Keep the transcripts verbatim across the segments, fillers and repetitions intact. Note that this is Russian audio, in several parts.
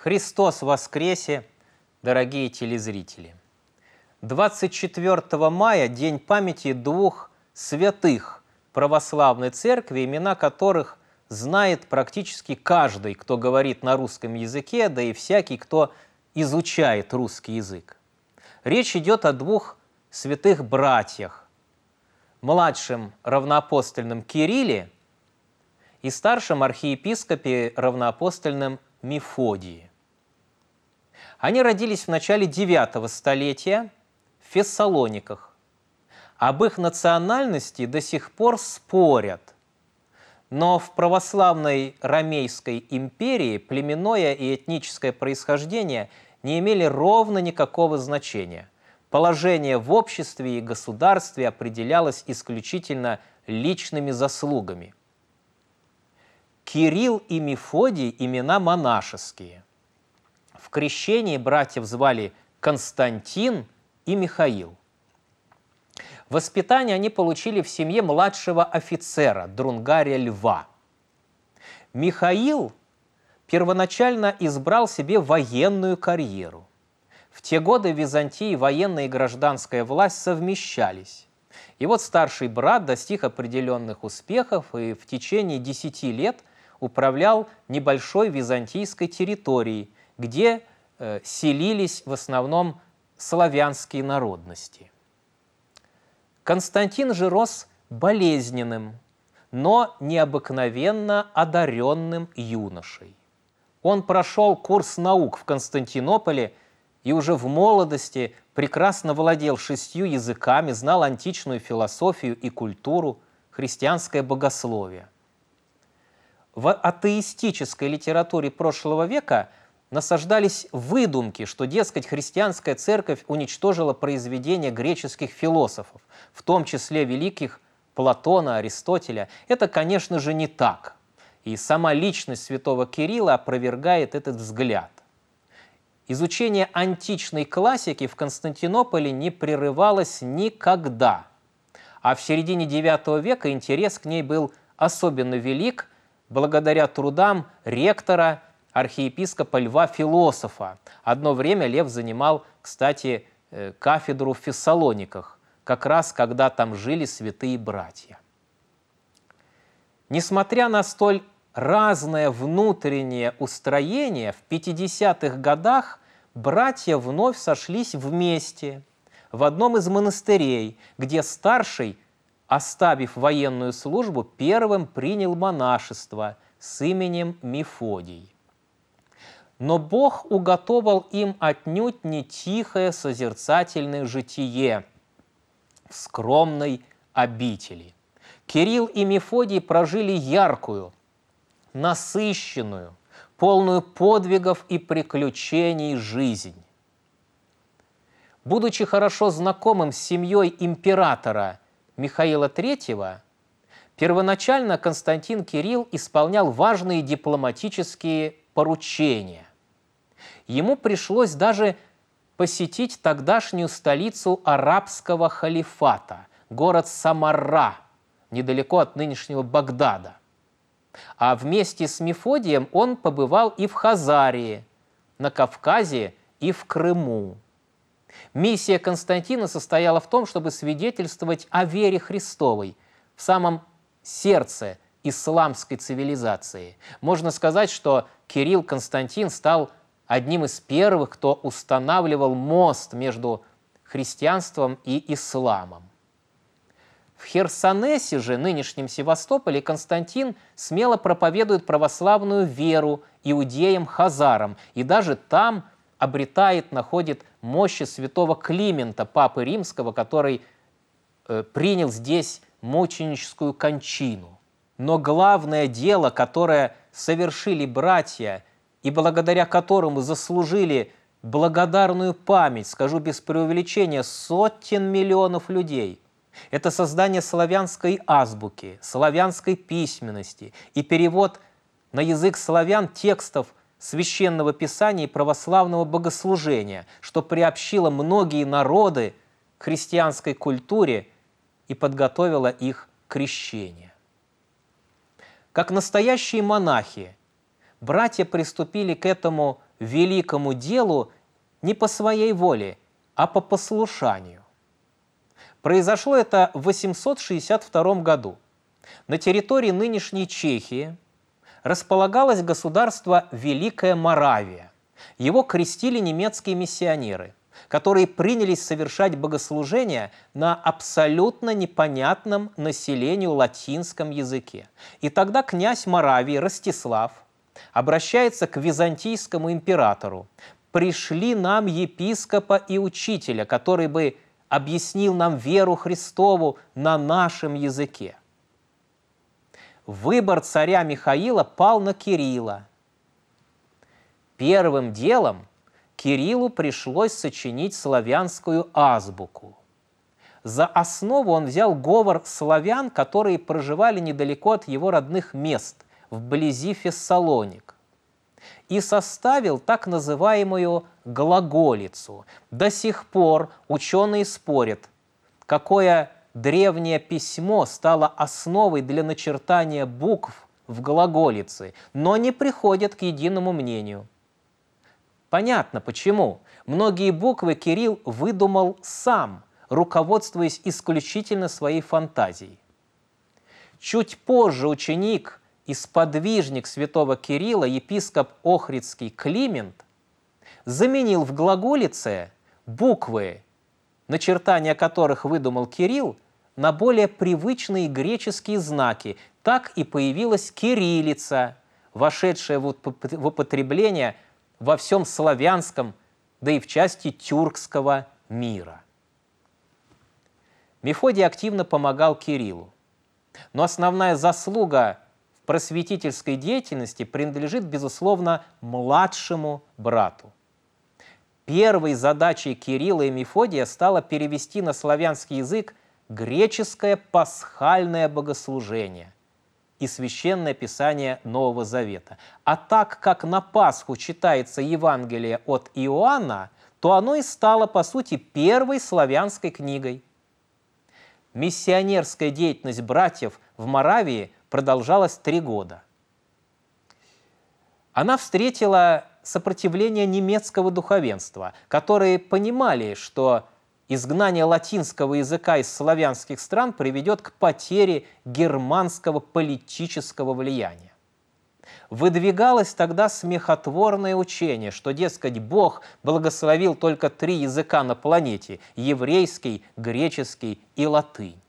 Христос воскресе, дорогие телезрители! двадцать четвёртого мая – день памяти двух святых православной церкви, имена которых знает практически каждый, кто говорит на русском языке, да и всякий, кто изучает русский язык. Речь идет о двух святых братьях, младшем равноапостольном Кирилле и старшем архиепископе равноапостольном Мефодии. Они родились в начале девятого столетия в Фессалониках. Об их национальности до сих пор спорят, но в православной Ромейской империи племенное и этническое происхождение не имели ровно никакого значения. Положение в обществе и государстве определялось исключительно личными заслугами. Кирилл и Мефодий – имена монашеские. В крещении братьев звали Константин и Михаил. Воспитание они получили в семье младшего офицера, друнгаря Льва. Михаил первоначально избрал себе военную карьеру. В те годы в Византии военная и гражданская власть совмещались. И вот старший брат достиг определенных успехов и в течение десяти лет управлял небольшой византийской территорией, где э, селились в основном славянские народности. Константин же рос болезненным, но необыкновенно одаренным юношей. Он прошел курс наук в Константинополе и уже в молодости прекрасно владел шестью языками, знал античную философию и культуру, христианское богословие. В атеистической литературе прошлого века насаждались выдумки, что, дескать, христианская церковь уничтожила произведения греческих философов, в том числе великих Платона, Аристотеля. Это, конечно же, не так. И сама личность святого Кирилла опровергает этот взгляд. Изучение античной классики в Константинополе не прерывалось никогда, а в середине девятого века интерес к ней был особенно велик благодаря трудам ректора, архиепископа Льва Философа. Одно время Лев занимал, кстати, кафедру в Фессалониках, как раз когда там жили святые братья. Несмотря на столь разное внутреннее устроение, в пятидесятых годах братья вновь сошлись вместе в одном из монастырей, где старший, оставив военную службу, первым принял монашество с именем Мефодий. Но Бог уготовал им отнюдь не тихое созерцательное житие в скромной обители. Кирилл и Мефодий прожили яркую, насыщенную, полную подвигов и приключений жизнь. Будучи хорошо знакомым с семьей императора Михаила Третьего, первоначально Константин Кирилл исполнял важные дипломатические поручения. Ему пришлось даже посетить тогдашнюю столицу арабского халифата, город Самарра, недалеко от нынешнего Багдада. А вместе с Мефодием он побывал и в Хазарии, на Кавказе и в Крыму. Миссия Константина состояла в том, чтобы свидетельствовать о вере Христовой в самом сердце исламской цивилизации. Можно сказать, что Кирилл Константин стал одним из первых, кто устанавливал мост между христианством и исламом. В Херсонесе же, нынешнем Севастополе, Константин смело проповедует православную веру иудеям-хазарам и даже там обретает, находит мощи святого Климента, папы римского, который э, принял здесь мученическую кончину. Но главное дело, которое совершили братья и благодаря которому заслужили благодарную память, скажу без преувеличения, сотен миллионов людей, это создание славянской азбуки, славянской письменности и перевод на язык славян текстов священного писания и православного богослужения, что приобщило многие народы к христианской культуре и подготовило их к крещению. Как настоящие монахи, братья приступили к этому великому делу не по своей воле, а по послушанию. Произошло это в восемьсот шестьдесят втором году. На территории нынешней Чехии располагалось государство Великая Моравия. Его крестили немецкие миссионеры, которые принялись совершать богослужения на абсолютно непонятном населению латинском языке. И тогда князь Моравии Ростислав обращается к византийскому императору: «Пришли нам епископа и учителя, который бы объяснил нам веру Христову на нашем языке». Выбор царя Михаила пал на Кирилла. Первым делом Кириллу пришлось сочинить славянскую азбуку. За основу он взял говор славян, которые проживали недалеко от его родных мест, вблизи Фессалоник, и составил так называемую глаголицу. До сих пор ученые спорят, какое древнее письмо стало основой для начертания букв в глаголице, но не приходят к единому мнению. Понятно почему. Многие буквы Кирилл выдумал сам, руководствуясь исключительно своей фантазией. Чуть позже ученик и сподвижник святого Кирилла, епископ Охридский Климент, заменил в глаголице буквы, начертания которых выдумал Кирилл, на более привычные греческие знаки. Так и появилась кириллица, вошедшая в употребление во всем славянском, да и в части тюркского мира. Мефодий активно помогал Кириллу, но основная заслуга в просветительской деятельности принадлежит, безусловно, младшему брату. Первой задачей Кирилла и Мефодия стало перевести на славянский язык греческое пасхальное богослужение и священное писание Нового Завета. А так как на Пасху читается Евангелие от Иоанна, то оно и стало, по сути, первой славянской книгой. Миссионерская деятельность братьев в Моравии продолжалась три года. Она встретила сопротивление немецкого духовенства, которые понимали, что изгнание латинского языка из славянских стран приведет к потере германского политического влияния. Выдвигалось тогда смехотворное учение, что, дескать, Бог благословил только три языка на планете – еврейский, греческий и латынь.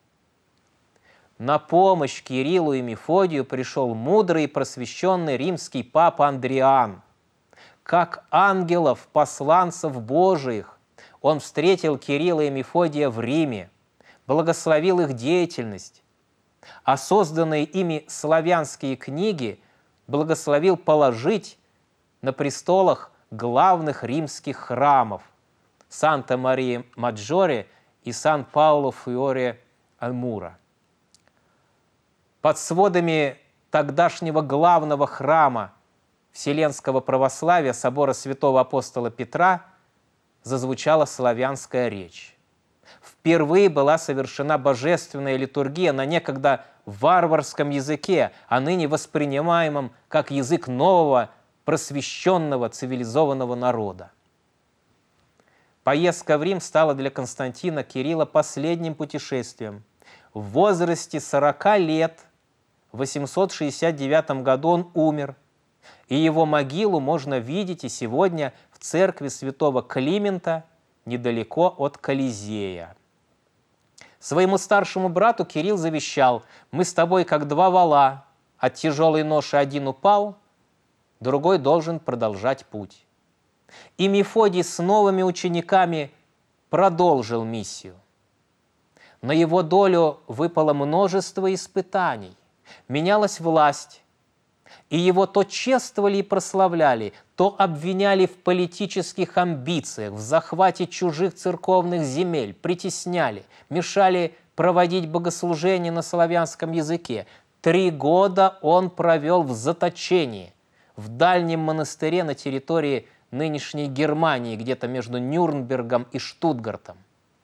На помощь Кириллу и Мефодию пришел мудрый и просвещенный римский папа Андриан. Как ангелов, посланцев Божиих, он встретил Кирилла и Мефодия в Риме, благословил их деятельность, а созданные ими славянские книги благословил положить на престолах главных римских храмов Санта-Мария-Маджоре и Сан-Пауло-Фьоре-Альмура. Под сводами тогдашнего главного храма Вселенского православия собора святого апостола Петра зазвучала славянская речь. Впервые была совершена божественная литургия на некогда варварском языке, а ныне воспринимаемом как язык нового, просвещенного, цивилизованного народа. Поездка в Рим стала для Константина Кирилла последним путешествием. В возрасте сорока лет в восемьсот шестьдесят девятом году он умер, и его могилу можно видеть и сегодня в церкви святого Климента недалеко от Колизея. Своему старшему брату Кирилл завещал: «Мы с тобой как два вала, от тяжелой ноши один упал, другой должен продолжать путь». И Мефодий с новыми учениками продолжил миссию. На его долю выпало множество испытаний, менялась власть, и его то чествовали и прославляли, то обвиняли в политических амбициях, в захвате чужих церковных земель, притесняли, мешали проводить богослужения на славянском языке. Три года он провел в заточении, в дальнем монастыре на территории нынешней Германии, где-то между Нюрнбергом и Штутгартом.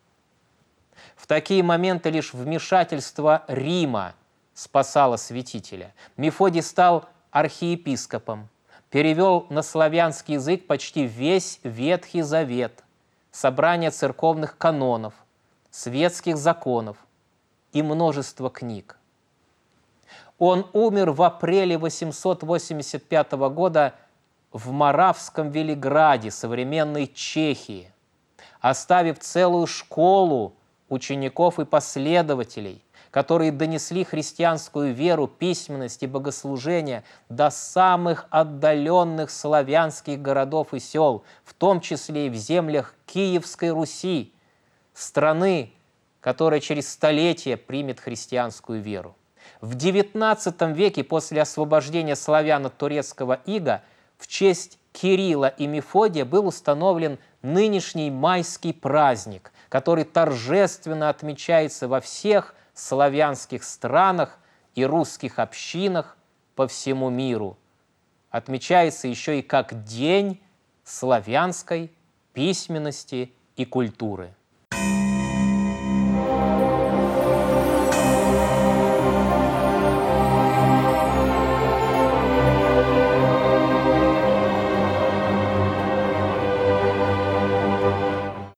В такие моменты лишь вмешательство Рима спасало святителя. Мефодий стал архиепископом, перевел на славянский язык почти весь Ветхий Завет, собрание церковных канонов, светских законов и множество книг. Он умер в апреле восемьсот восемьдесят пятого года в Моравском Велиграде, современной Чехии, оставив целую школу учеников и последователей, которые донесли христианскую веру, письменность и богослужение до самых отдаленных славянских городов и сел, в том числе и в землях Киевской Руси, страны, которая через столетия примет христианскую веру. В девятнадцатом веке, после освобождения славян от турецкого ига, в честь Кирилла и Мефодия был установлен нынешний майский праздник, который торжественно отмечается во всех славянских странах и русских общинах по всему миру. Отмечается еще и как День славянской письменности и культуры.